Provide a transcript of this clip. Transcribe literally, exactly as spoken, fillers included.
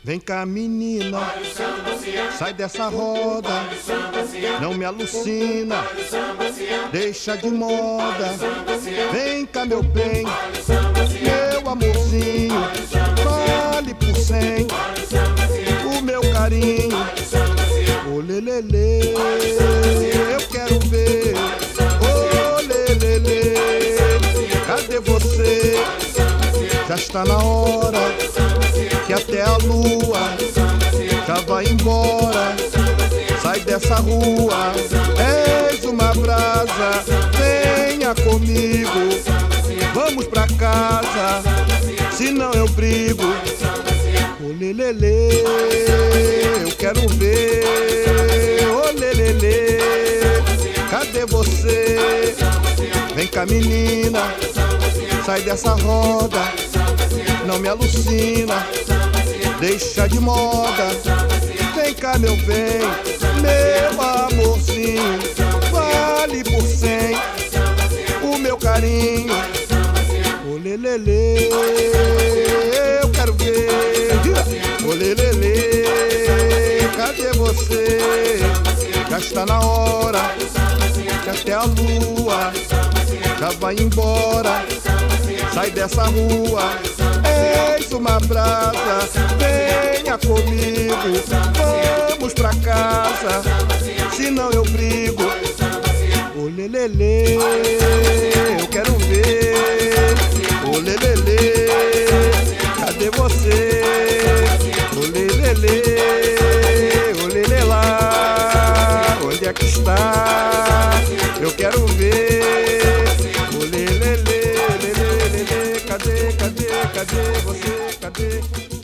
Vem cá, menina, sai dessa roda, não me alucina, deixa de moda. Vem cá, meu bem, meu amorzinho, vale por cem o meu carinho. Ô lelele, eu quero ver. Ô lelele, cadê você? Já está na hora que até a lua já vai embora. Sai dessa rua, és uma brasa, venha comigo, vamos pra casa, senão eu brigo. Ô lelele, eu quero ver. Ô lelele, cadê você? Vem cá, menina, sai dessa roda, não me alucina, deixa de moda. Vem cá, meu bem, meu amorzinho, vale por cem o meu carinho. Ô lelele, eu quero ver. Ô lelele, cadê você? Já está na hora que até a lua já vai embora. Sai dessa rua, eis uma brasa, venha comigo, vamos pra casa, senão eu brigo. Ô lelele, eu quero ver. Ô lelele, cadê você? Ô lelele, ô lelê lá, onde é que está? Eu quero ver. Ô lelele, cadê, cadê, cadê você, cadê?